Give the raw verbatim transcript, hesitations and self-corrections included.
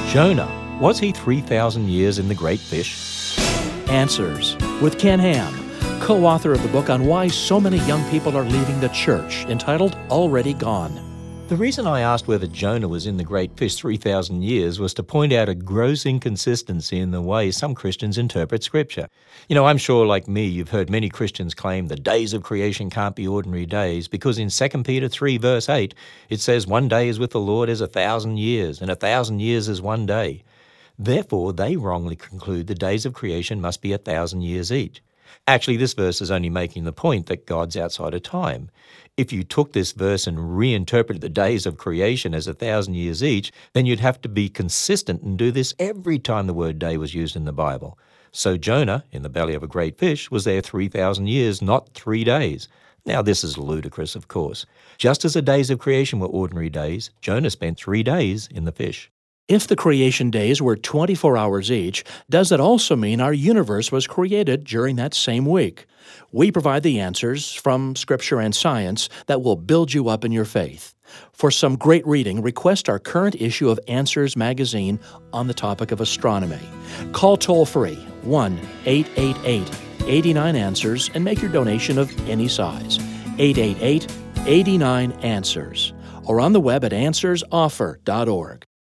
Jonah, was he three thousand years in the great fish? Answers with Ken Ham, co-author of the book on why so many young people are leaving the church, entitled Already Gone. The reason I asked whether Jonah was in the great fish three thousand years was to point out a gross inconsistency in the way some Christians interpret Scripture. You know, I'm sure, like me, you've heard many Christians claim the days of creation can't be ordinary days because in Second Peter three, verse eight, it says, "One day is with the Lord as a thousand years, and a thousand years is one day." Therefore, they wrongly conclude the days of creation must be a thousand years each. Actually, this verse is only making the point that God's outside of time. If you took this verse and reinterpreted the days of creation as a thousand years each, then you'd have to be consistent and do this every time the word day was used in the Bible. So Jonah, in the belly of a great fish, was there three thousand years, not three days. Now, this is ludicrous, of course. Just as the days of creation were ordinary days, Jonah spent three days in the fish. If the creation days were twenty-four hours each, does that also mean our universe was created during that same week? We provide the answers from Scripture and science that will build you up in your faith. For some great reading, request our current issue of Answers magazine on the topic of astronomy. Call toll-free one eight eight eight, eight nine, answers and make your donation of any size. eight eight eight, eight nine, answers. Or on the web at answers offer dot org.